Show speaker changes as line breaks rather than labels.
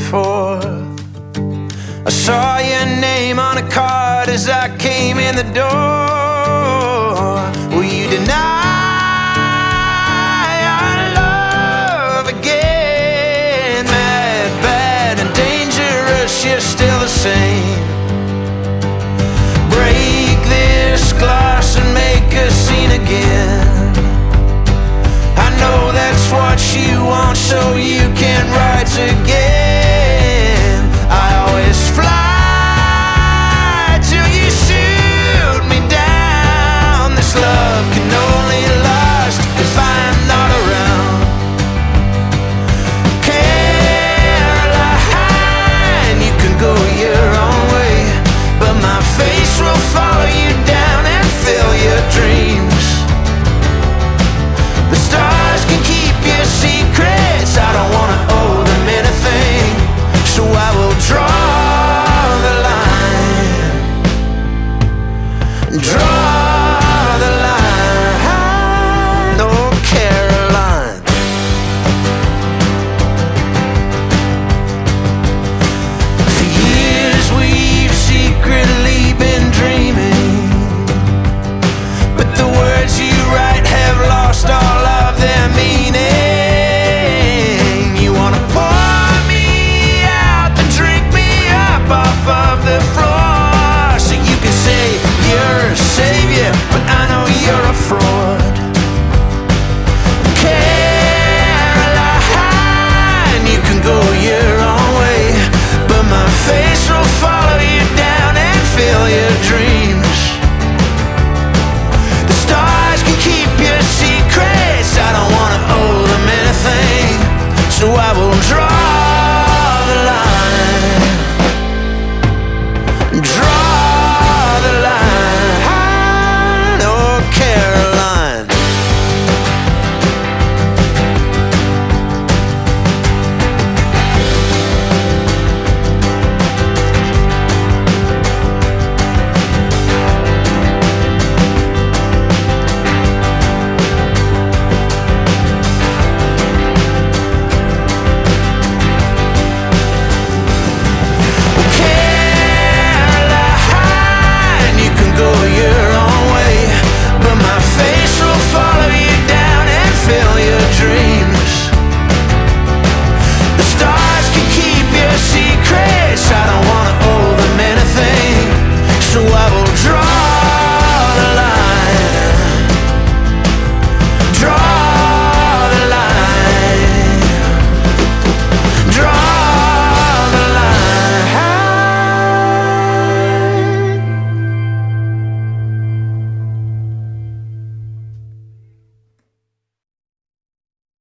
before. I saw your name on a card as I came in the door. Will you deny our love again? Mad, bad, and dangerous, you're still the same. Break this glass and make a scene again. I know that's what you want, so you can write again. I always fly till you shoot me down. This love can only last if I'm not around. Caroline, you can go your own way, but my face will follow you down and fill your dreams. The stars can keep your secrets, I don't wanna owe them anything, so I will draw the line. Draw